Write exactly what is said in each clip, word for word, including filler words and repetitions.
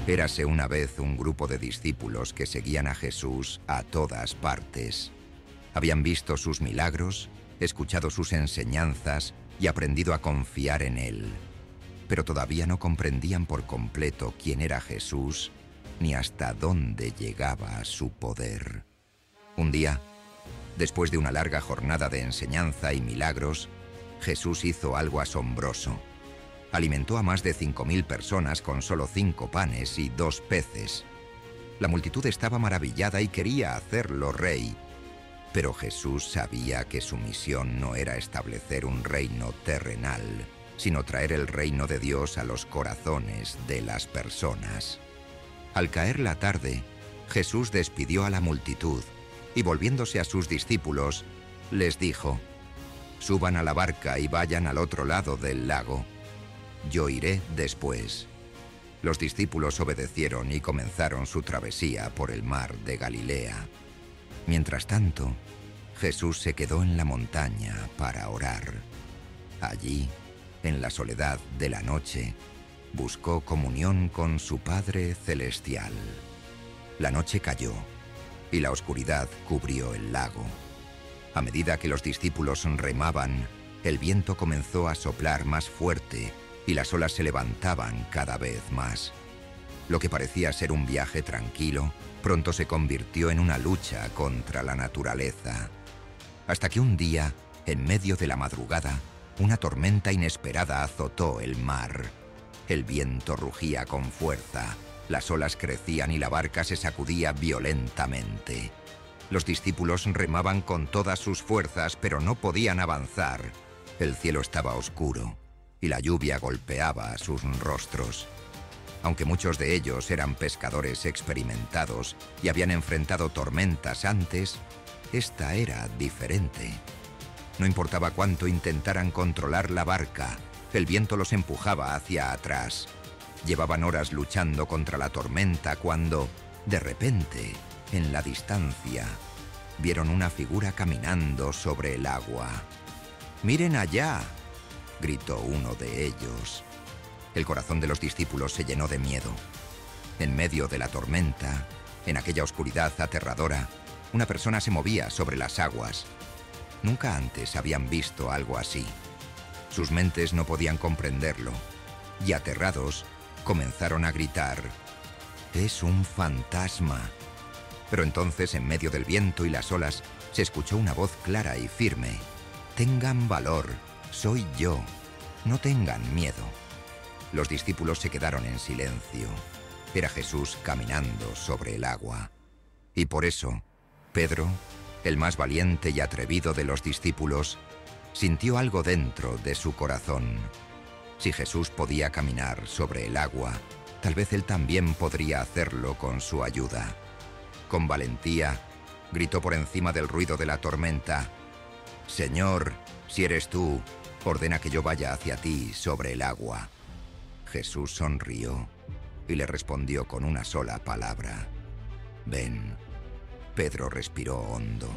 Érase una vez un grupo de discípulos que seguían a Jesús a todas partes. Habían visto sus milagros, escuchado sus enseñanzas y aprendido a confiar en Él. Pero todavía no comprendían por completo quién era Jesús ni hasta dónde llegaba su poder. Un día, después de una larga jornada de enseñanza y milagros, Jesús hizo algo asombroso. Alimentó a más de cinco mil personas con solo cinco panes y dos peces. La multitud estaba maravillada y quería hacerlo rey. Pero Jesús sabía que su misión no era establecer un reino terrenal, sino traer el reino de Dios a los corazones de las personas. Al caer la tarde, Jesús despidió a la multitud y, volviéndose a sus discípulos, les dijo: «Suban a la barca y vayan al otro lado del lago. Yo iré después». Los discípulos obedecieron y comenzaron su travesía por el mar de Galilea. Mientras tanto, Jesús se quedó en la montaña para orar. Allí, en la soledad de la noche, buscó comunión con su Padre Celestial. La noche cayó y la oscuridad cubrió el lago. A medida que los discípulos remaban, el viento comenzó a soplar más fuerte y las olas se levantaban cada vez más. Lo que parecía ser un viaje tranquilo, pronto se convirtió en una lucha contra la naturaleza. Hasta que un día, en medio de la madrugada, una tormenta inesperada azotó el mar. El viento rugía con fuerza, las olas crecían y la barca se sacudía violentamente. Los discípulos remaban con todas sus fuerzas, pero no podían avanzar. El cielo estaba oscuro y la lluvia golpeaba sus rostros. Aunque muchos de ellos eran pescadores experimentados y habían enfrentado tormentas antes, esta era diferente. No importaba cuánto intentaran controlar la barca, el viento los empujaba hacia atrás. Llevaban horas luchando contra la tormenta cuando, de repente, en la distancia, vieron una figura caminando sobre el agua. «¡Miren allá!», gritó uno de ellos. El corazón de los discípulos se llenó de miedo. En medio de la tormenta, en aquella oscuridad aterradora, una persona se movía sobre las aguas. Nunca antes habían visto algo así. Sus mentes no podían comprenderlo, y aterrados, comenzaron a gritar: «¡Es un fantasma!». Pero entonces, en medio del viento y las olas, se escuchó una voz clara y firme: «Tengan valor, soy yo, no tengan miedo». Los discípulos se quedaron en silencio. Era Jesús caminando sobre el agua. Y por eso, Pedro, el más valiente y atrevido de los discípulos, sintió algo dentro de su corazón. Si Jesús podía caminar sobre el agua, tal vez él también podría hacerlo con su ayuda. Con valentía, gritó por encima del ruido de la tormenta: «Señor, si eres tú, ordena que yo vaya hacia ti sobre el agua». Jesús sonrió y le respondió con una sola palabra: «Ven». Pedro respiró hondo.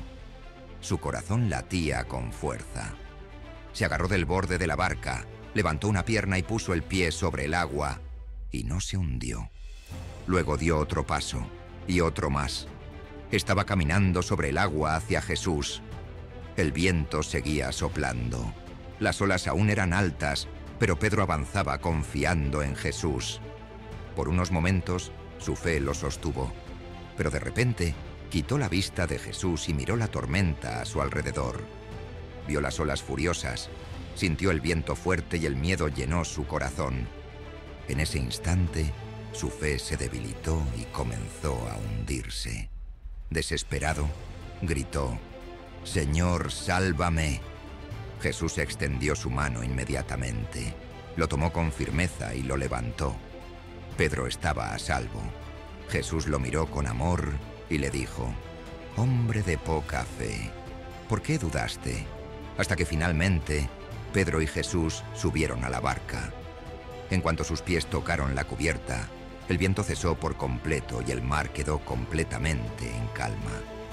Su corazón latía con fuerza. Se agarró del borde de la barca, levantó una pierna y puso el pie sobre el agua, y no se hundió. Luego dio otro paso, y otro más. Estaba caminando sobre el agua hacia Jesús. El viento seguía soplando. Las olas aún eran altas, pero Pedro avanzaba confiando en Jesús. Por unos momentos, su fe lo sostuvo, pero de repente quitó la vista de Jesús y miró la tormenta a su alrededor. Vio las olas furiosas, sintió el viento fuerte y el miedo llenó su corazón. En ese instante, su fe se debilitó y comenzó a hundirse. Desesperado, gritó: «Señor, sálvame». Jesús extendió su mano inmediatamente. Lo tomó con firmeza y lo levantó. Pedro estaba a salvo. Jesús lo miró con amor y le dijo: «Hombre de poca fe, ¿por qué dudaste?». Hasta que finalmente Pedro y Jesús subieron a la barca. En cuanto sus pies tocaron la cubierta, el viento cesó por completo y el mar quedó completamente en calma.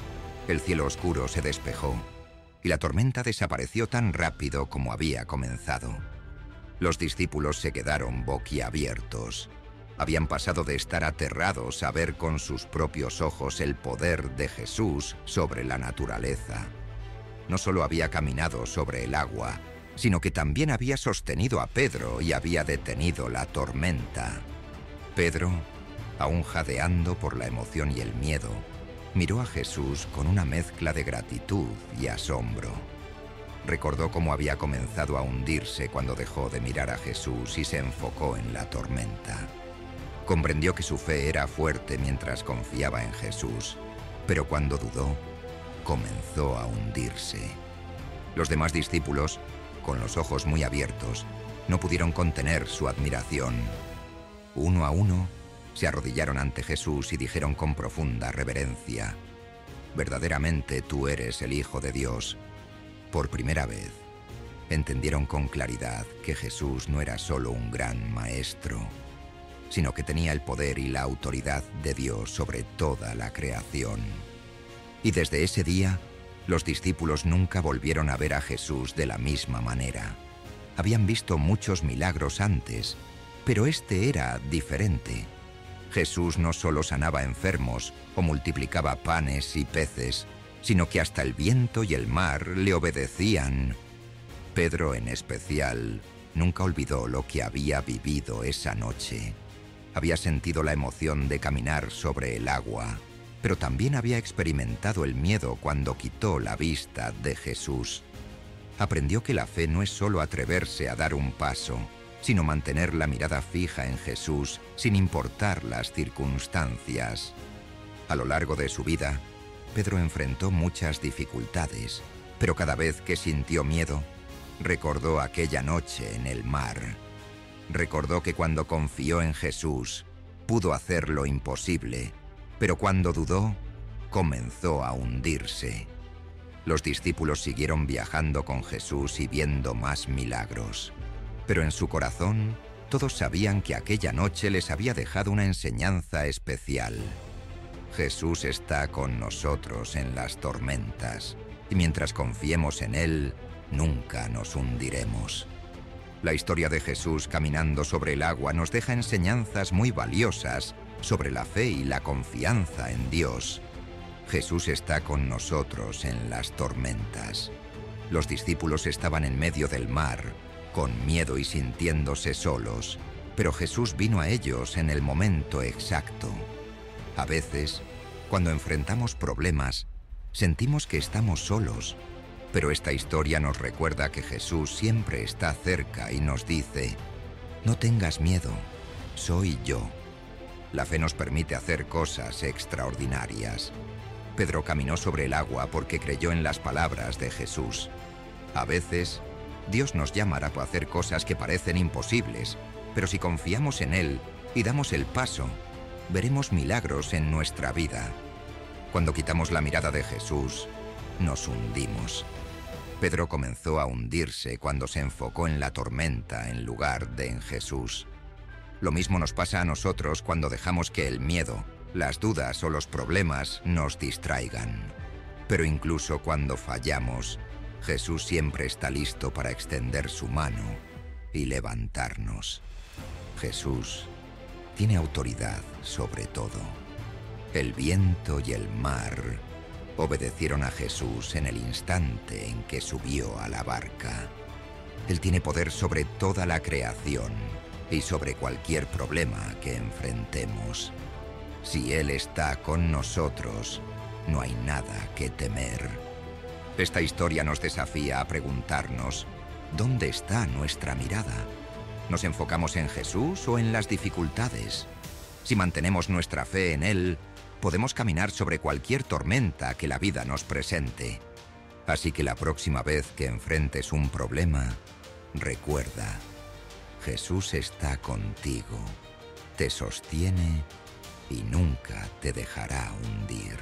El cielo oscuro se despejó y la tormenta desapareció tan rápido como había comenzado. Los discípulos se quedaron boquiabiertos. Habían pasado de estar aterrados a ver con sus propios ojos el poder de Jesús sobre la naturaleza. No solo había caminado sobre el agua, sino que también había sostenido a Pedro y había detenido la tormenta. Pedro, aún jadeando por la emoción y el miedo, miró a Jesús con una mezcla de gratitud y asombro. Recordó cómo había comenzado a hundirse cuando dejó de mirar a Jesús y se enfocó en la tormenta. Comprendió que su fe era fuerte mientras confiaba en Jesús, pero cuando dudó, comenzó a hundirse. Los demás discípulos, con los ojos muy abiertos, no pudieron contener su admiración. Uno a uno, se arrodillaron ante Jesús y dijeron con profunda reverencia: «Verdaderamente tú eres el Hijo de Dios». Por primera vez, entendieron con claridad que Jesús no era solo un gran maestro, sino que tenía el poder y la autoridad de Dios sobre toda la creación. Y desde ese día, los discípulos nunca volvieron a ver a Jesús de la misma manera. Habían visto muchos milagros antes, pero este era diferente. Jesús no solo sanaba enfermos o multiplicaba panes y peces, sino que hasta el viento y el mar le obedecían. Pedro, en especial, nunca olvidó lo que había vivido esa noche. Había sentido la emoción de caminar sobre el agua, pero también había experimentado el miedo cuando quitó la vista de Jesús. Aprendió que la fe no es solo atreverse a dar un paso, sino mantener la mirada fija en Jesús sin importar las circunstancias. A lo largo de su vida, Pedro enfrentó muchas dificultades, pero cada vez que sintió miedo, recordó aquella noche en el mar. Recordó que cuando confió en Jesús, pudo hacer lo imposible, pero cuando dudó, comenzó a hundirse. Los discípulos siguieron viajando con Jesús y viendo más milagros. Pero en su corazón, todos sabían que aquella noche les había dejado una enseñanza especial. Jesús está con nosotros en las tormentas, y mientras confiemos en Él, nunca nos hundiremos. La historia de Jesús caminando sobre el agua nos deja enseñanzas muy valiosas sobre la fe y la confianza en Dios. Jesús está con nosotros en las tormentas. Los discípulos estaban en medio del mar, con miedo y sintiéndose solos, pero Jesús vino a ellos en el momento exacto. A veces, cuando enfrentamos problemas, sentimos que estamos solos, pero esta historia nos recuerda que Jesús siempre está cerca y nos dice: «No tengas miedo, soy yo». La fe nos permite hacer cosas extraordinarias. Pedro caminó sobre el agua porque creyó en las palabras de Jesús. A veces, Dios nos llamará para hacer cosas que parecen imposibles, pero si confiamos en Él y damos el paso, veremos milagros en nuestra vida. Cuando quitamos la mirada de Jesús, nos hundimos. Pedro comenzó a hundirse cuando se enfocó en la tormenta en lugar de en Jesús. Lo mismo nos pasa a nosotros cuando dejamos que el miedo, las dudas o los problemas nos distraigan. Pero incluso cuando fallamos, Jesús siempre está listo para extender su mano y levantarnos. Jesús tiene autoridad sobre todo. El viento y el mar obedecieron a Jesús en el instante en que subió a la barca. Él tiene poder sobre toda la creación y sobre cualquier problema que enfrentemos. Si Él está con nosotros, no hay nada que temer. Esta historia nos desafía a preguntarnos: ¿dónde está nuestra mirada? ¿Nos enfocamos en Jesús o en las dificultades? Si mantenemos nuestra fe en Él, podemos caminar sobre cualquier tormenta que la vida nos presente. Así que la próxima vez que enfrentes un problema, recuerda: Jesús está contigo, te sostiene y nunca te dejará hundir.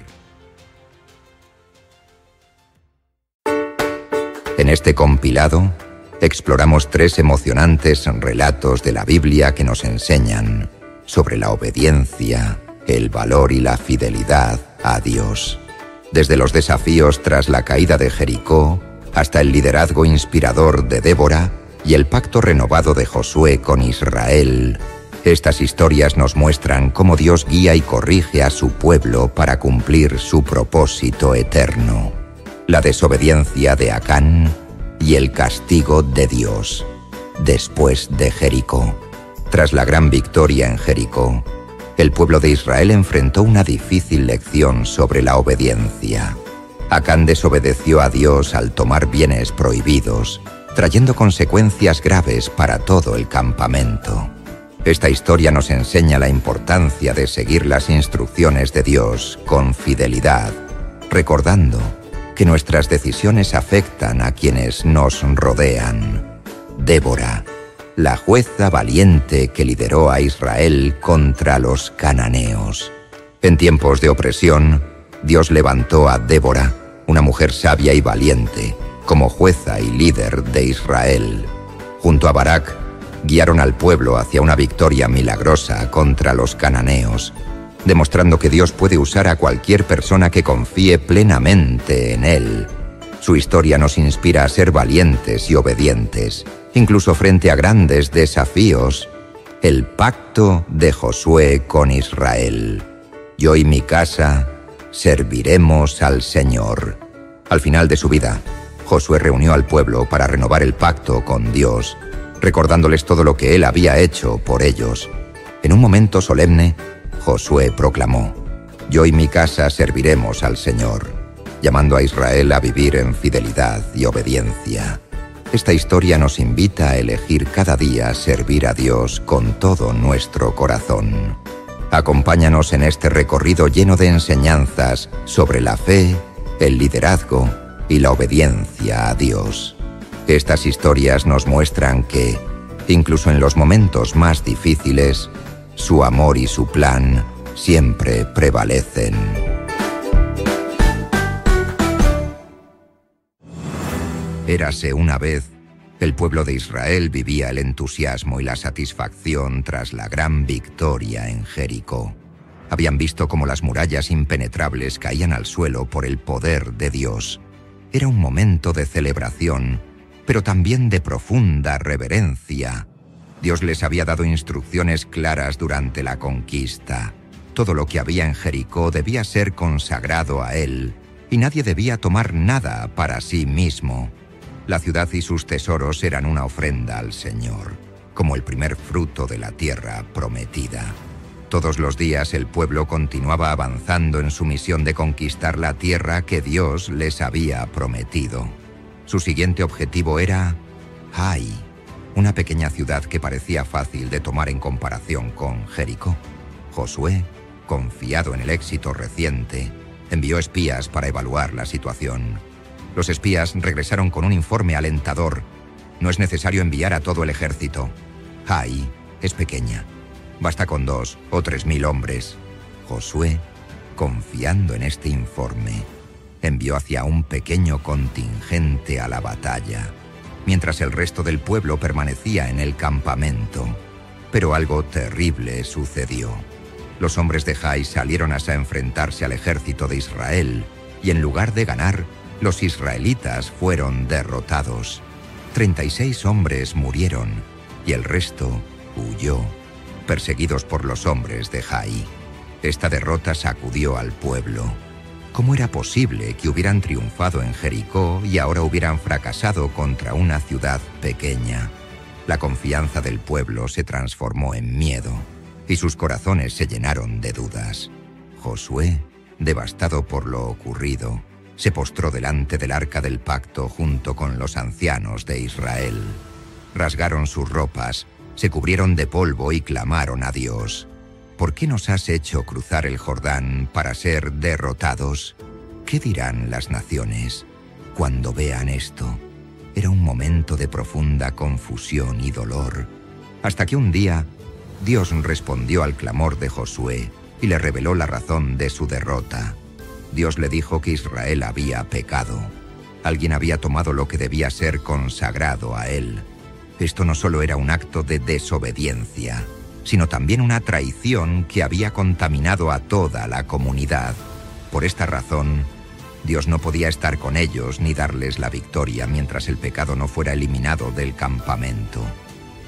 En este compilado, exploramos tres emocionantes relatos de la Biblia que nos enseñan sobre la obediencia, el valor y la fidelidad a Dios. Desde los desafíos tras la caída de Jericó, hasta el liderazgo inspirador de Débora y el pacto renovado de Josué con Israel, Estas historias nos muestran cómo Dios guía y corrige a su pueblo para cumplir su propósito eterno, la desobediencia de Acán y el castigo de Dios, después de Jericó. Tras la gran victoria en Jericó, el pueblo de Israel enfrentó una difícil lección sobre la obediencia. Acán desobedeció a Dios al tomar bienes prohibidos, trayendo consecuencias graves para todo el campamento. Esta historia nos enseña la importancia de seguir las instrucciones de Dios con fidelidad, recordando que nuestras decisiones afectan a quienes nos rodean. Débora, la jueza valiente que lideró a Israel contra los cananeos. En tiempos de opresión, Dios levantó a Débora, una mujer sabia y valiente, como jueza y líder de Israel. Junto a Barak, guiaron al pueblo hacia una victoria milagrosa contra los cananeos, demostrando que Dios puede usar a cualquier persona que confíe plenamente en Él. Su historia nos inspira a ser valientes y obedientes, incluso frente a grandes desafíos. El pacto de Josué con Israel. Yo y mi casa serviremos al Señor. Al final de su vida, Josué reunió al pueblo para renovar el pacto con Dios, recordándoles todo lo que él había hecho por ellos. En un momento solemne, Josué proclamó: «Yo y mi casa serviremos al Señor», llamando a Israel a vivir en fidelidad y obediencia. Esta historia nos invita a elegir cada día servir a Dios con todo nuestro corazón. Acompáñanos en este recorrido lleno de enseñanzas sobre la fe, el liderazgo y la obediencia a Dios. Estas historias nos muestran que, incluso en los momentos más difíciles, su amor y su plan siempre prevalecen. Érase una vez, el pueblo de Israel vivía el entusiasmo y la satisfacción tras la gran victoria en Jericó. Habían visto cómo las murallas impenetrables caían al suelo por el poder de Dios. Era un momento de celebración, pero también de profunda reverencia. Dios les había dado instrucciones claras durante la conquista. Todo lo que había en Jericó debía ser consagrado a Él, y nadie debía tomar nada para sí mismo. La ciudad y sus tesoros eran una ofrenda al Señor, como el primer fruto de la tierra prometida. Todos los días el pueblo continuaba avanzando en su misión de conquistar la tierra que Dios les había prometido. Su siguiente objetivo era Hai, una pequeña ciudad que parecía fácil de tomar en comparación con Jericó. Josué, confiado en el éxito reciente, envió espías para evaluar la situación. Los espías regresaron con un informe alentador. No es necesario enviar a todo el ejército. Hai es pequeña. Basta con dos o tres mil hombres. Josué, confiando en este informe, envió hacia un pequeño contingente a la batalla, mientras el resto del pueblo permanecía en el campamento. Pero algo terrible sucedió. Los hombres de Hai salieron a enfrentarse al ejército de Israel, y en lugar de ganar, los israelitas fueron derrotados. Treinta y seis hombres murieron, y el resto huyó, perseguidos por los hombres de Hai. Esta derrota sacudió al pueblo. ¿Cómo era posible que hubieran triunfado en Jericó y ahora hubieran fracasado contra una ciudad pequeña? La confianza del pueblo se transformó en miedo, y sus corazones se llenaron de dudas. Josué, devastado por lo ocurrido, se postró delante del arca del pacto junto con los ancianos de Israel. Rasgaron sus ropas, se cubrieron de polvo y clamaron a Dios: ¿por qué nos has hecho cruzar el Jordán para ser derrotados? ¿Qué dirán las naciones cuando vean esto? Era un momento de profunda confusión y dolor, hasta que un día Dios respondió al clamor de Josué y le reveló la razón de su derrota. Dios le dijo que Israel había pecado. Alguien había tomado lo que debía ser consagrado a él. Esto no solo era un acto de desobediencia, sino también una traición que había contaminado a toda la comunidad. Por esta razón, Dios no podía estar con ellos ni darles la victoria mientras el pecado no fuera eliminado del campamento.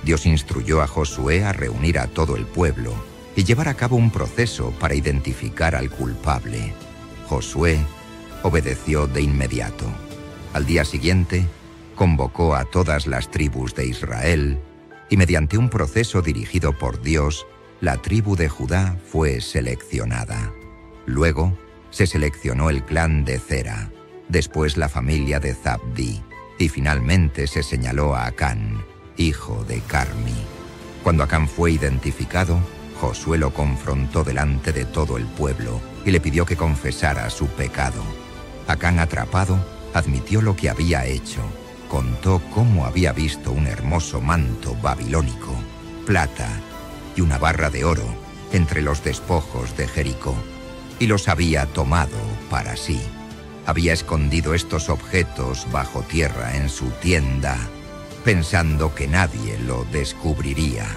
Dios instruyó a Josué a reunir a todo el pueblo y llevar a cabo un proceso para identificar al culpable. Josué obedeció de inmediato. Al día siguiente, convocó a todas las tribus de Israel y mediante un proceso dirigido por Dios, la tribu de Judá fue seleccionada. Luego, se seleccionó el clan de Zera, después la familia de Zabdi, y finalmente se señaló a Acán, hijo de Carmi. Cuando Acán fue identificado, Josué lo confrontó delante de todo el pueblo y le pidió que confesara su pecado. Acán, atrapado, admitió lo que había hecho. Contó cómo había visto un hermoso manto babilónico, plata y una barra de oro entre los despojos de Jericó, y los había tomado para sí. Había escondido estos objetos bajo tierra en su tienda, pensando que nadie lo descubriría.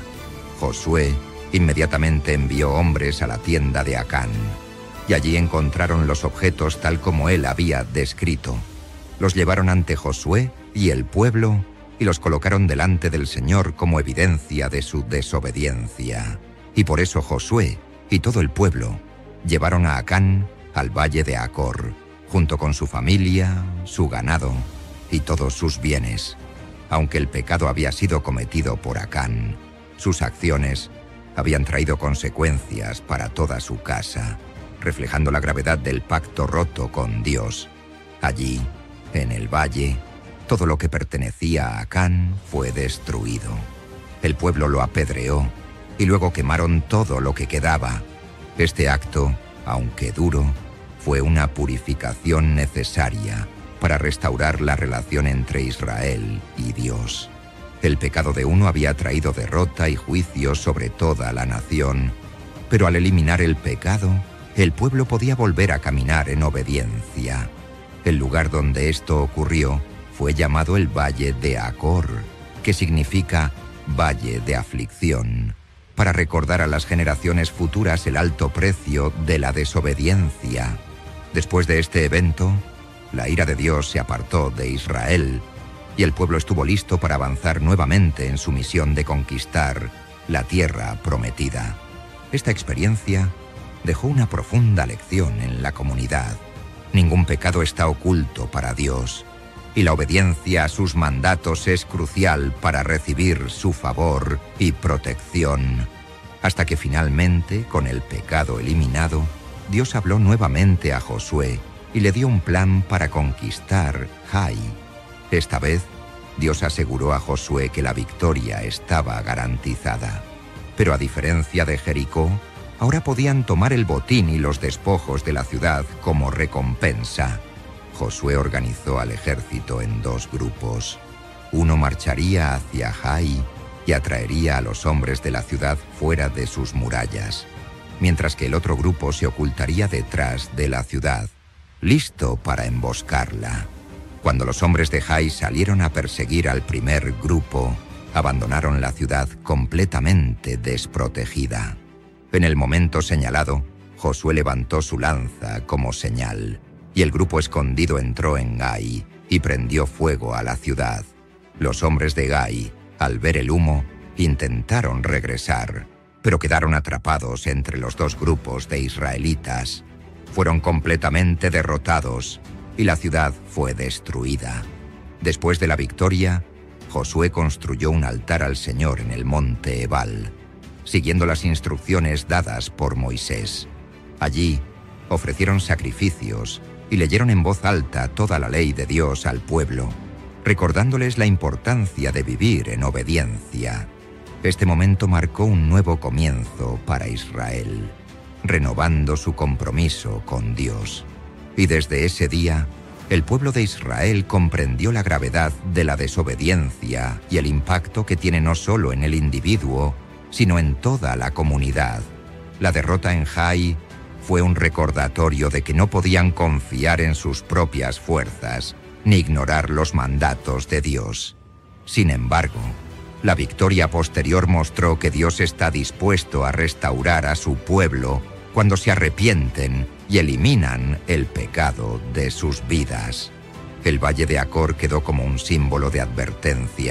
Josué inmediatamente envió hombres a la tienda de Acán, y allí encontraron los objetos tal como él había descrito. Los llevaron ante Josué y el pueblo y los colocaron delante del Señor como evidencia de su desobediencia. Y por eso Josué y todo el pueblo llevaron a Acán al valle de Acor, junto con su familia, su ganado y todos sus bienes. Aunque el pecado había sido cometido por Acán, sus acciones habían traído consecuencias para toda su casa, reflejando la gravedad del pacto roto con Dios. Allí, en el valle, todo lo que pertenecía a Acán fue destruido. El pueblo lo apedreó y luego quemaron todo lo que quedaba. Este acto, aunque duro, fue una purificación necesaria para restaurar la relación entre Israel y Dios. El pecado de uno había traído derrota y juicio sobre toda la nación, pero al eliminar el pecado, el pueblo podía volver a caminar en obediencia. El lugar donde esto ocurrió fue llamado el Valle de Acor, que significa Valle de Aflicción, para recordar a las generaciones futuras el alto precio de la desobediencia. Después de este evento, la ira de Dios se apartó de Israel y el pueblo estuvo listo para avanzar nuevamente en su misión de conquistar la tierra prometida. Esta experiencia dejó una profunda lección en la comunidad. Ningún pecado está oculto para Dios, y la obediencia a sus mandatos es crucial para recibir su favor y protección. Hasta que finalmente, con el pecado eliminado, Dios habló nuevamente a Josué y le dio un plan para conquistar Jai. Esta vez, Dios aseguró a Josué que la victoria estaba garantizada. Pero a diferencia de Jericó, ahora podían tomar el botín y los despojos de la ciudad como recompensa. Josué organizó al ejército en dos grupos. Uno marcharía hacia Jai y atraería a los hombres de la ciudad fuera de sus murallas, mientras que el otro grupo se ocultaría detrás de la ciudad, listo para emboscarla. Cuando los hombres de Jai salieron a perseguir al primer grupo, abandonaron la ciudad completamente desprotegida. En el momento señalado, Josué levantó su lanza como señal, y el grupo escondido entró en Gai y prendió fuego a la ciudad. Los hombres de Gai, al ver el humo, intentaron regresar, pero quedaron atrapados entre los dos grupos de israelitas. Fueron completamente derrotados y la ciudad fue destruida. Después de la victoria, Josué construyó un altar al Señor en el monte Ebal, siguiendo las instrucciones dadas por Moisés. Allí, ofrecieron sacrificios y leyeron en voz alta toda la ley de Dios al pueblo, recordándoles la importancia de vivir en obediencia. Este momento marcó un nuevo comienzo para Israel, renovando su compromiso con Dios. Y desde ese día, el pueblo de Israel comprendió la gravedad de la desobediencia y el impacto que tiene no solo en el individuo, sino en toda la comunidad. La derrota en Jai fue un recordatorio de que no podían confiar en sus propias fuerzas ni ignorar los mandatos de Dios. Sin embargo, la victoria posterior mostró que Dios está dispuesto a restaurar a su pueblo cuando se arrepienten y eliminan el pecado de sus vidas. El Valle de Acor quedó como un símbolo de advertencia,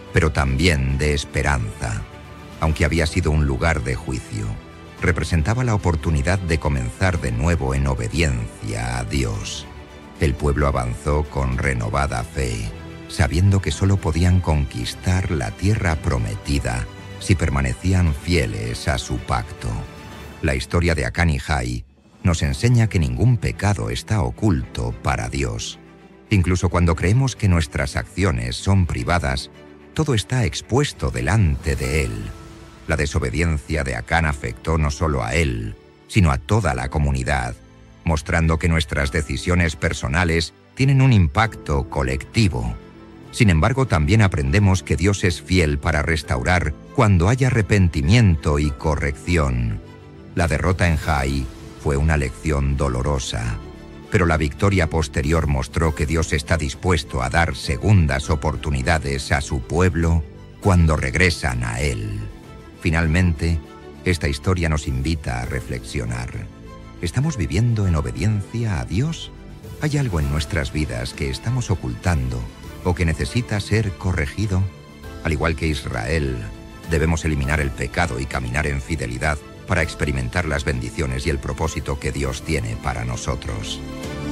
pero también de esperanza. Aunque había sido un lugar de juicio, representaba la oportunidad de comenzar de nuevo en obediencia a Dios. El pueblo avanzó con renovada fe, sabiendo que solo podían conquistar la tierra prometida si permanecían fieles a su pacto. La historia de Acán y Jai nos enseña que ningún pecado está oculto para Dios. Incluso cuando creemos que nuestras acciones son privadas, todo está expuesto delante de Él. La desobediencia de Acán afectó no solo a él, sino a toda la comunidad, mostrando que nuestras decisiones personales tienen un impacto colectivo. Sin embargo, también aprendemos que Dios es fiel para restaurar cuando haya arrepentimiento y corrección. La derrota en Jai fue una lección dolorosa, pero la victoria posterior mostró que Dios está dispuesto a dar segundas oportunidades a su pueblo cuando regresan a Él. Finalmente, esta historia nos invita a reflexionar. ¿Estamos viviendo en obediencia a Dios? ¿Hay algo en nuestras vidas que estamos ocultando o que necesita ser corregido? Al igual que Israel, debemos eliminar el pecado y caminar en fidelidad para experimentar las bendiciones y el propósito que Dios tiene para nosotros.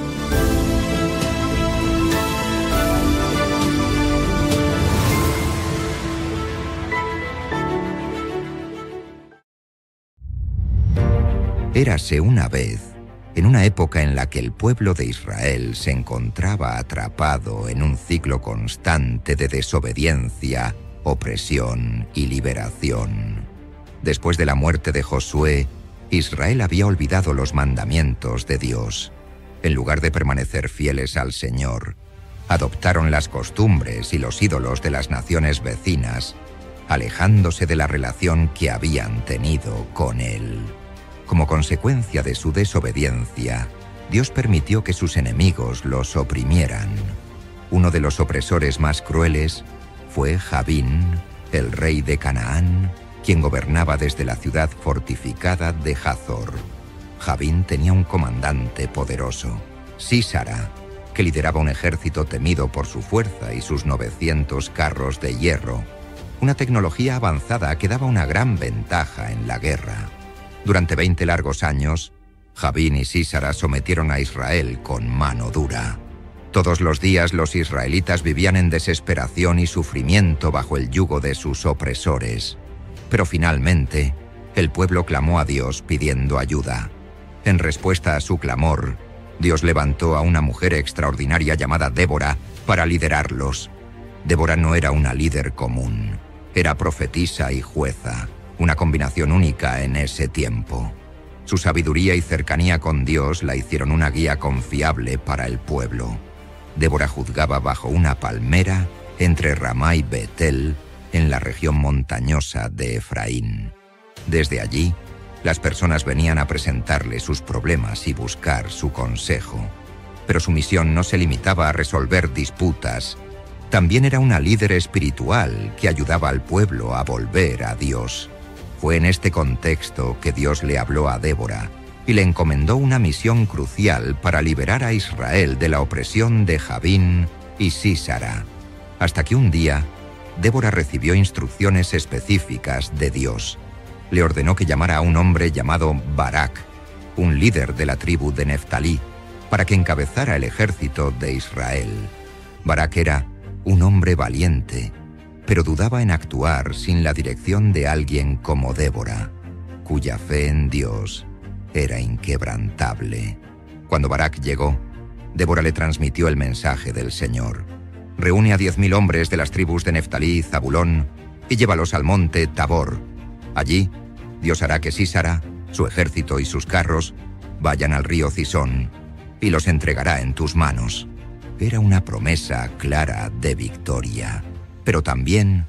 Érase una vez, en una época en la que el pueblo de Israel se encontraba atrapado en un ciclo constante de desobediencia, opresión y liberación. Después de la muerte de Josué, Israel había olvidado los mandamientos de Dios. En lugar de permanecer fieles al Señor, adoptaron las costumbres y los ídolos de las naciones vecinas, alejándose de la relación que habían tenido con Él. Como consecuencia de su desobediencia, Dios permitió que sus enemigos los oprimieran. Uno de los opresores más crueles fue Jabín, el rey de Canaán, quien gobernaba desde la ciudad fortificada de Hazor. Jabín tenía un comandante poderoso, Sísara, que lideraba un ejército temido por su fuerza y sus novecientos carros de hierro, una tecnología avanzada que daba una gran ventaja en la guerra. Durante veinte largos años, Jabín y Sísara sometieron a Israel con mano dura. Todos los días los israelitas vivían en desesperación y sufrimiento bajo el yugo de sus opresores. Pero finalmente, el pueblo clamó a Dios pidiendo ayuda. En respuesta a su clamor, Dios levantó a una mujer extraordinaria llamada Débora para liderarlos. Débora no era una líder común, era profetisa y jueza, una combinación única en ese tiempo. Su sabiduría y cercanía con Dios la hicieron una guía confiable para el pueblo. Débora juzgaba bajo una palmera entre Ramá y Betel, en la región montañosa de Efraín. Desde allí, las personas venían a presentarle sus problemas y buscar su consejo. Pero su misión no se limitaba a resolver disputas. También era una líder espiritual que ayudaba al pueblo a volver a Dios. Fue en este contexto que Dios le habló a Débora y le encomendó una misión crucial para liberar a Israel de la opresión de Jabín y Sísara. Hasta que un día, Débora recibió instrucciones específicas de Dios. Le ordenó que llamara a un hombre llamado Barak, un líder de la tribu de Neftalí, para que encabezara el ejército de Israel. Barak era un hombre valiente, pero dudaba en actuar sin la dirección de alguien como Débora, cuya fe en Dios era inquebrantable. Cuando Barak llegó, Débora le transmitió el mensaje del Señor. Reúne a diez mil hombres de las tribus de Neftalí y Zabulón y llévalos al monte Tabor. Allí, Dios hará que Sísara, su ejército y sus carros vayan al río Cisón y los entregará en tus manos. Era una promesa clara de victoria, pero también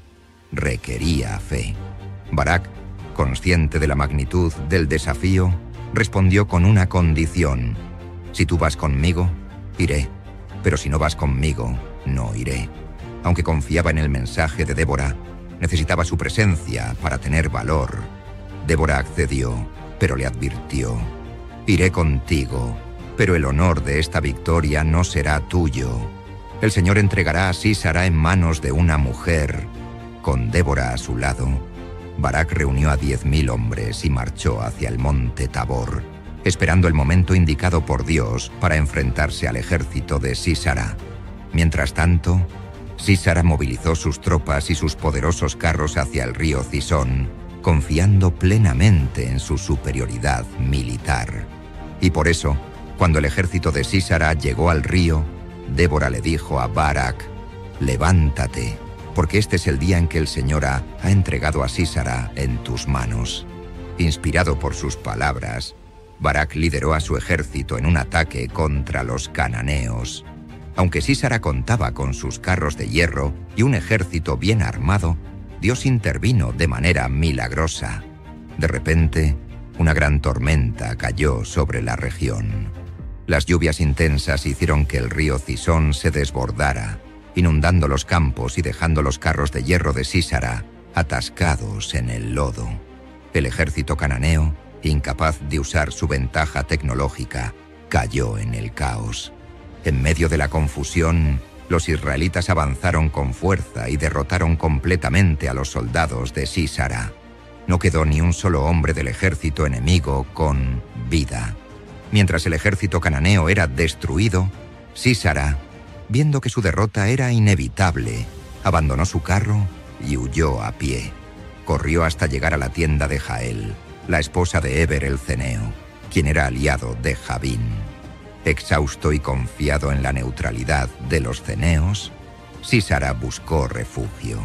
requería fe. Barak, consciente de la magnitud del desafío, respondió con una condición: si tú vas conmigo, iré, pero si no vas conmigo, no iré. Aunque confiaba en el mensaje de Débora, necesitaba su presencia para tener valor. Débora accedió, pero le advirtió: iré contigo, pero el honor de esta victoria no será tuyo. El Señor entregará a Sísara en manos de una mujer, Con Débora a su lado, Barak reunió a diez mil hombres y marchó hacia el monte Tabor, esperando el momento indicado por Dios para enfrentarse al ejército de Sísara. Mientras tanto, Sísara movilizó sus tropas y sus poderosos carros hacia el río Cisón, confiando plenamente en su superioridad militar. Y por eso, cuando el ejército de Sísara llegó al río, Débora le dijo a Barak: «Levántate, porque este es el día en que el Señor ha, ha entregado a Sísara en tus manos». Inspirado por sus palabras, Barak lideró a su ejército en un ataque contra los cananeos. Aunque Sísara contaba con sus carros de hierro y un ejército bien armado, Dios intervino de manera milagrosa. De repente, una gran tormenta cayó sobre la región. Las lluvias intensas hicieron que el río Cisón se desbordara, inundando los campos y dejando los carros de hierro de Sísara atascados en el lodo. El ejército cananeo, incapaz de usar su ventaja tecnológica, cayó en el caos. En medio de la confusión, los israelitas avanzaron con fuerza y derrotaron completamente a los soldados de Sísara. No quedó ni un solo hombre del ejército enemigo con vida. Mientras el ejército cananeo era destruido, Sísara, viendo que su derrota era inevitable, abandonó su carro y huyó a pie. Corrió hasta llegar a la tienda de Jael, la esposa de Heber el ceneo, quien era aliado de Jabín. Exhausto y confiado en la neutralidad de los ceneos, Sísara buscó refugio.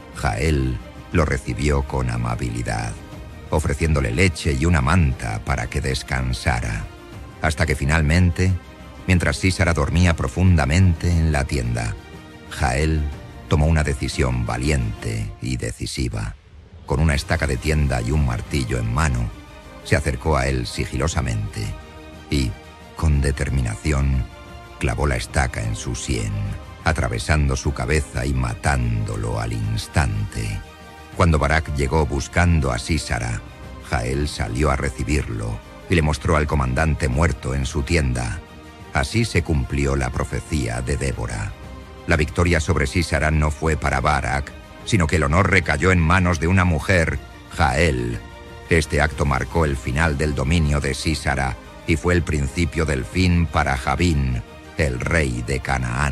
Jael lo recibió con amabilidad, ofreciéndole leche y una manta para que descansara, hasta que finalmente, mientras Sísara dormía profundamente en la tienda, Jael tomó una decisión valiente y decisiva. Con una estaca de tienda y un martillo en mano, se acercó a él sigilosamente y, con determinación, clavó la estaca en su sien, atravesando su cabeza y matándolo al instante. Cuando Barak llegó buscando a Sísara, Jael salió a recibirlo y le mostró al comandante muerto en su tienda. Así se cumplió la profecía de Débora. La victoria sobre Sísara no fue para Barak, sino que el honor recayó en manos de una mujer, Jael. Este acto marcó el final del dominio de Sísara y fue el principio del fin para Jabín, el rey de Canaán.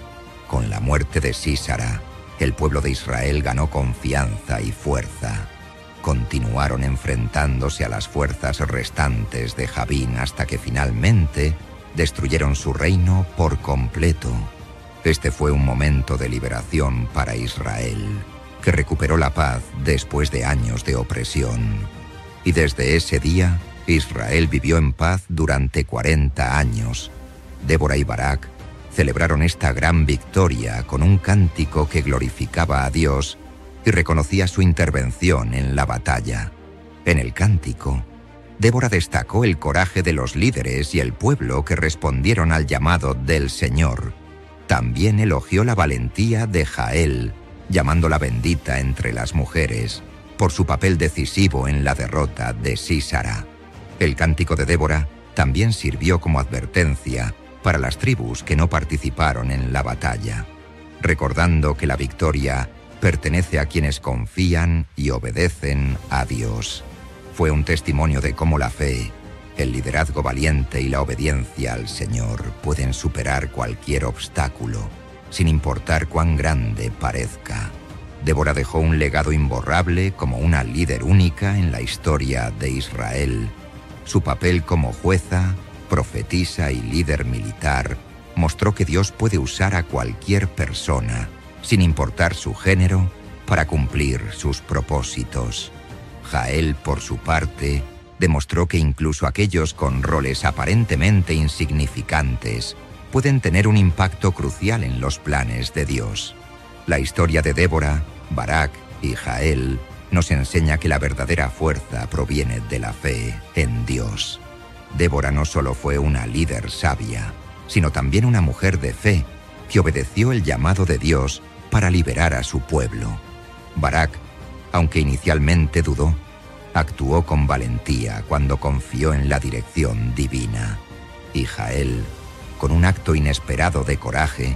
Con la muerte de Sísara, el pueblo de Israel ganó confianza y fuerza. Continuaron enfrentándose a las fuerzas restantes de Jabín hasta que finalmente destruyeron su reino por completo. Este fue un momento de liberación para Israel, que recuperó la paz después de años de opresión. Y desde ese día, Israel vivió en paz durante cuarenta años. Débora y Barak celebraron esta gran victoria con un cántico que glorificaba a Dios y reconocía su intervención en la batalla. En el cántico, Débora destacó el coraje de los líderes y el pueblo que respondieron al llamado del Señor. También elogió la valentía de Jael, llamándola bendita entre las mujeres, por su papel decisivo en la derrota de Sísara. El cántico de Débora también sirvió como advertencia para las tribus que no participaron en la batalla, recordando que la victoria pertenece a quienes confían y obedecen a Dios. Fue un testimonio de cómo la fe, el liderazgo valiente y la obediencia al Señor pueden superar cualquier obstáculo, sin importar cuán grande parezca. Débora dejó un legado imborrable como una líder única en la historia de Israel. Su papel como jueza, profetisa y líder militar mostró que Dios puede usar a cualquier persona, sin importar su género, para cumplir sus propósitos. Jael, por su parte, demostró que incluso aquellos con roles aparentemente insignificantes pueden tener un impacto crucial en los planes de Dios. La historia de Débora, Barak y Jael nos enseña que la verdadera fuerza proviene de la fe en Dios. Débora no solo fue una líder sabia, sino también una mujer de fe que obedeció el llamado de Dios para liberar a su pueblo. Barak, aunque inicialmente dudó, actuó con valentía cuando confió en la dirección divina. Y Jael, con un acto inesperado de coraje,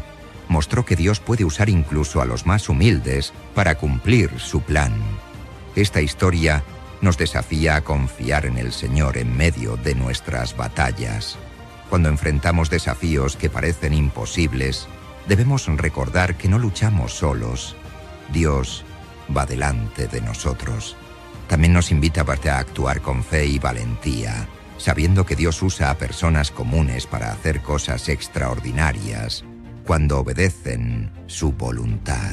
mostró que Dios puede usar incluso a los más humildes para cumplir su plan. Esta historia nos desafía a confiar en el Señor en medio de nuestras batallas. Cuando enfrentamos desafíos que parecen imposibles, debemos recordar que no luchamos solos. Dios va delante de nosotros. También nos invita a actuar con fe y valentía, sabiendo que Dios usa a personas comunes para hacer cosas extraordinarias cuando obedecen su voluntad.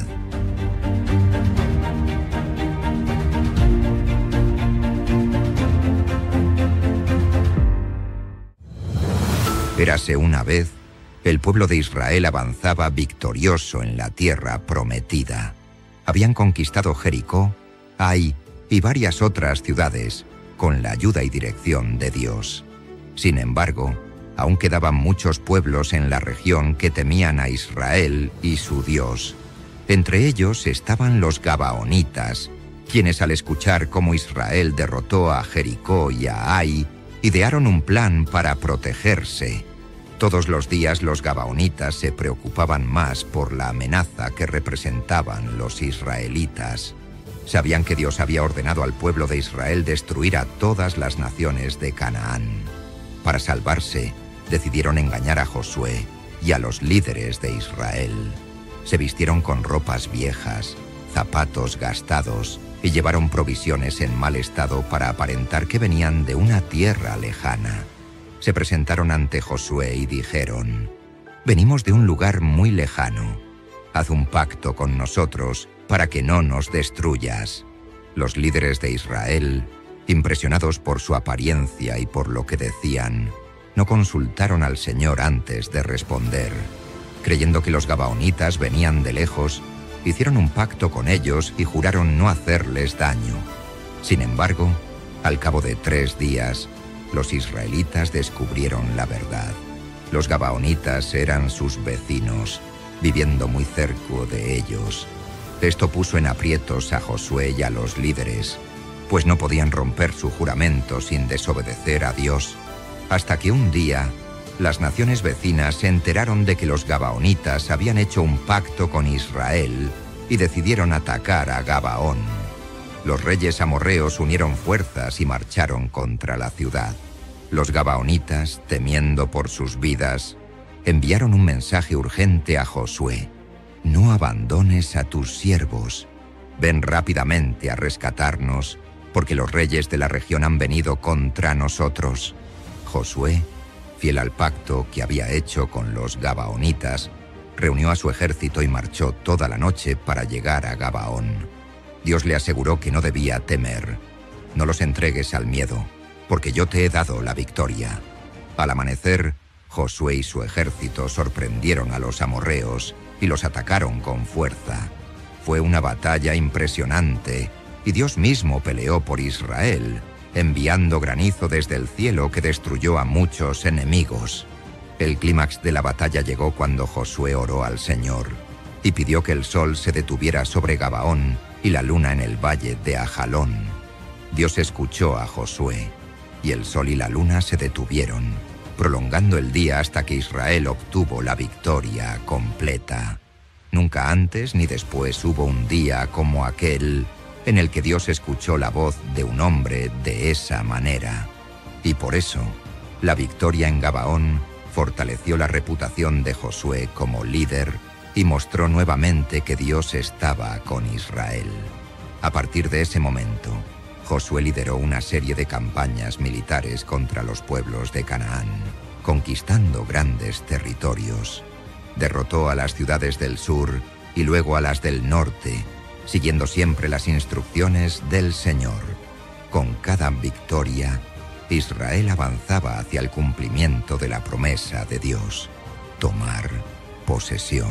Érase una vez, el pueblo de Israel avanzaba victorioso en la tierra prometida. Habían conquistado Jericó, Ai y varias otras ciudades con la ayuda y dirección de Dios. Sin embargo, aún quedaban muchos pueblos en la región que temían a Israel y su Dios. Entre ellos estaban los gabaonitas, quienes al escuchar cómo Israel derrotó a Jericó y a Ai, idearon un plan para protegerse. Todos los días los gabaonitas se preocupaban más por la amenaza que representaban los israelitas. Sabían que Dios había ordenado al pueblo de Israel destruir a todas las naciones de Canaán. Para salvarse, decidieron engañar a Josué y a los líderes de Israel. Se vistieron con ropas viejas, zapatos gastados y llevaron provisiones en mal estado para aparentar que venían de una tierra lejana. Se presentaron ante Josué y dijeron: «Venimos de un lugar muy lejano. Haz un pacto con nosotros para que no nos destruyas». Los líderes de Israel, impresionados por su apariencia y por lo que decían, no consultaron al Señor antes de responder. Creyendo que los gabaonitas venían de lejos, hicieron un pacto con ellos y juraron no hacerles daño. Sin embargo, al cabo de tres días, los israelitas descubrieron la verdad. Los gabaonitas eran sus vecinos, viviendo muy cerca de ellos. Esto puso en aprietos a Josué y a los líderes, pues no podían romper su juramento sin desobedecer a Dios, hasta que un día las naciones vecinas se enteraron de que los gabaonitas habían hecho un pacto con Israel y decidieron atacar a Gabaón. Los reyes amorreos unieron fuerzas y marcharon contra la ciudad. Los gabaonitas, temiendo por sus vidas, enviaron un mensaje urgente a Josué: «No abandones a tus siervos. Ven rápidamente a rescatarnos, porque los reyes de la región han venido contra nosotros». Josué, fiel al pacto que había hecho con los gabaonitas, reunió a su ejército y marchó toda la noche para llegar a Gabaón. Dios le aseguró que no debía temer. «No los entregues al miedo, porque yo te he dado la victoria». Al amanecer, Josué y su ejército sorprendieron a los amorreos y los atacaron con fuerza. Fue una batalla impresionante y Dios mismo peleó por Israel, enviando granizo desde el cielo que destruyó a muchos enemigos. El clímax de la batalla llegó cuando Josué oró al Señor y pidió que el sol se detuviera sobre Gabaón y la luna en el valle de Ajalón. Dios escuchó a Josué y el sol y la luna se detuvieron, prolongando el día hasta que Israel obtuvo la victoria completa. Nunca antes ni después hubo un día como aquel en el que Dios escuchó la voz de un hombre de esa manera. Y por eso, la victoria en Gabaón fortaleció la reputación de Josué como líder y mostró nuevamente que Dios estaba con Israel. A partir de ese momento, Josué lideró una serie de campañas militares contra los pueblos de Canaán, conquistando grandes territorios. Derrotó a las ciudades del sur y luego a las del norte, siguiendo siempre las instrucciones del Señor. Con cada victoria, Israel avanzaba hacia el cumplimiento de la promesa de Dios: tomar posesión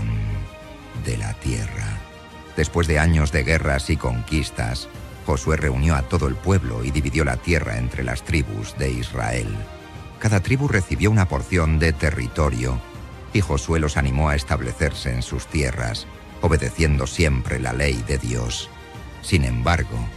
de la tierra. Después de años de guerras y conquistas, Josué reunió a todo el pueblo y dividió la tierra entre las tribus de Israel. Cada tribu recibió una porción de territorio y Josué los animó a establecerse en sus tierras, obedeciendo siempre la ley de Dios. Sin embargo,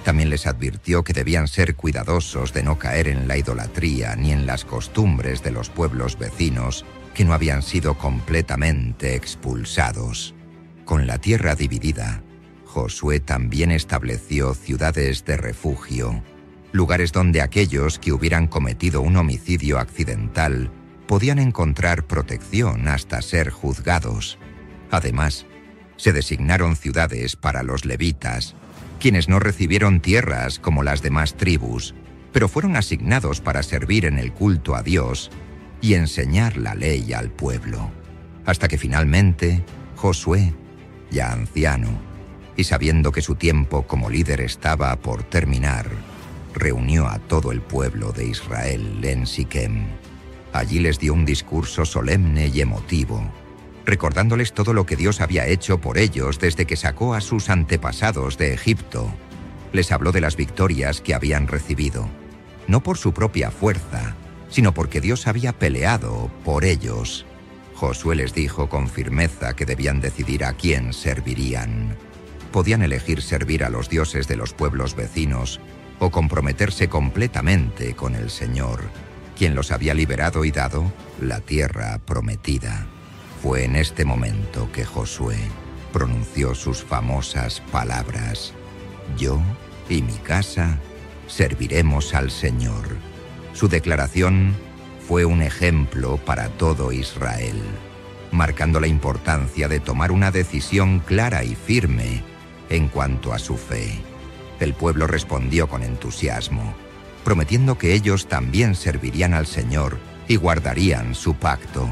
También les advirtió que debían ser cuidadosos de no caer en la idolatría ni en las costumbres de los pueblos vecinos que no habían sido completamente expulsados. Con la tierra dividida, Josué también estableció ciudades de refugio, lugares donde aquellos que hubieran cometido un homicidio accidental podían encontrar protección hasta ser juzgados. Además, se designaron ciudades para los levitas, quienes no recibieron tierras como las demás tribus, pero fueron asignados para servir en el culto a Dios y enseñar la ley al pueblo. Hasta que finalmente, Josué, ya anciano, y sabiendo que su tiempo como líder estaba por terminar, reunió a todo el pueblo de Israel en Siquem. Allí les dio un discurso solemne y emotivo, recordándoles todo lo que Dios había hecho por ellos desde que sacó a sus antepasados de Egipto. Les habló de las victorias que habían recibido, no por su propia fuerza, sino porque Dios había peleado por ellos. Josué les dijo con firmeza que debían decidir a quién servirían. Podían elegir servir a los dioses de los pueblos vecinos o comprometerse completamente con el Señor, quien los había liberado y dado la tierra prometida. Fue en este momento que Josué pronunció sus famosas palabras: «Yo y mi casa serviremos al Señor». Su declaración fue un ejemplo para todo Israel, marcando la importancia de tomar una decisión clara y firme en cuanto a su fe. El pueblo respondió con entusiasmo, prometiendo que ellos también servirían al Señor y guardarían su pacto.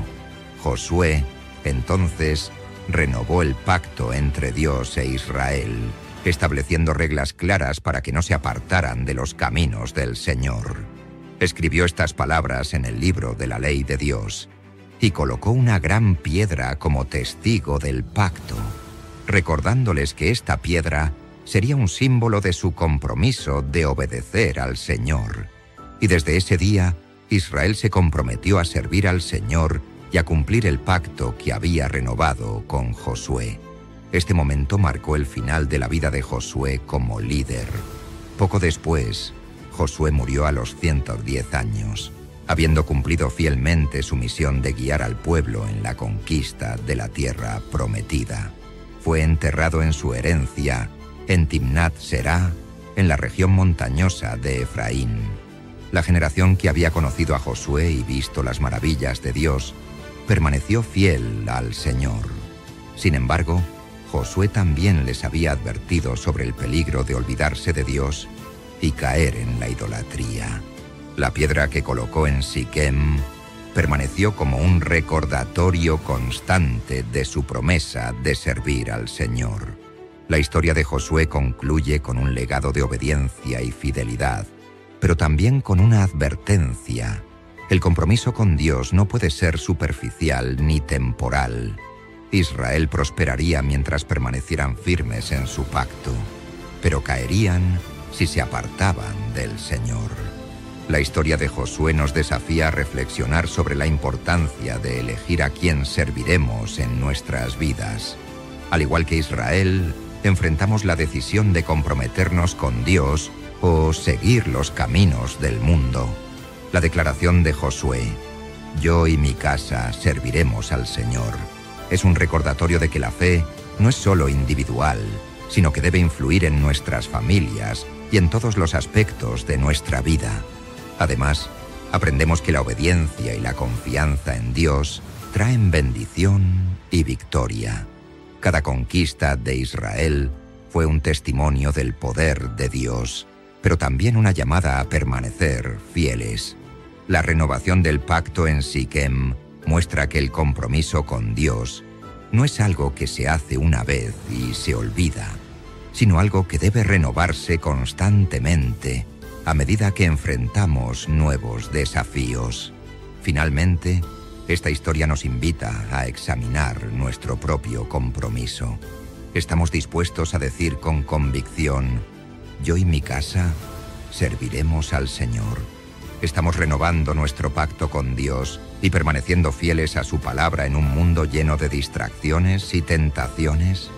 Josué, entonces, renovó el pacto entre Dios e Israel, estableciendo reglas claras para que no se apartaran de los caminos del Señor. Escribió estas palabras en el libro de la ley de Dios y colocó una gran piedra como testigo del pacto, recordándoles que esta piedra sería un símbolo de su compromiso de obedecer al Señor. Y desde ese día, Israel se comprometió a servir al Señor y a cumplir el pacto que había renovado con Josué. Este momento marcó el final de la vida de Josué como líder. Poco después, Josué murió a los ciento diez años, habiendo cumplido fielmente su misión de guiar al pueblo en la conquista de la tierra prometida. Fue enterrado en su herencia, en Timnat Será, en la región montañosa de Efraín. La generación que había conocido a Josué y visto las maravillas de Dios permaneció fiel al Señor. Sin embargo, Josué también les había advertido sobre el peligro de olvidarse de Dios y caer en la idolatría. La piedra que colocó en Siquem permaneció como un recordatorio constante de su promesa de servir al Señor. La historia de Josué concluye con un legado de obediencia y fidelidad, pero también con una advertencia. El compromiso con Dios no puede ser superficial ni temporal. Israel prosperaría mientras permanecieran firmes en su pacto, pero caerían si se apartaban del Señor. La historia de Josué nos desafía a reflexionar sobre la importancia de elegir a quién serviremos en nuestras vidas. Al igual que Israel, enfrentamos la decisión de comprometernos con Dios o seguir los caminos del mundo. La declaración de Josué, «Yo y mi casa serviremos al Señor», es un recordatorio de que la fe no es solo individual, sino que debe influir en nuestras familias y en todos los aspectos de nuestra vida. Además, aprendemos que la obediencia y la confianza en Dios traen bendición y victoria. Cada conquista de Israel fue un testimonio del poder de Dios, pero también una llamada a permanecer fieles. La renovación del pacto en Siquem muestra que el compromiso con Dios no es algo que se hace una vez y se olvida, sino algo que debe renovarse constantemente a medida que enfrentamos nuevos desafíos. Finalmente, esta historia nos invita a examinar nuestro propio compromiso. ¿Estamos dispuestos a decir con convicción, «Yo y mi casa serviremos al Señor»? ¿Estamos renovando nuestro pacto con Dios y permaneciendo fieles a su palabra en un mundo lleno de distracciones y tentaciones?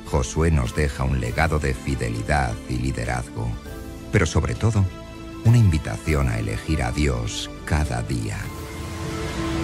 Josué nos deja un legado de fidelidad y liderazgo, pero sobre todo, una invitación a elegir a Dios cada día.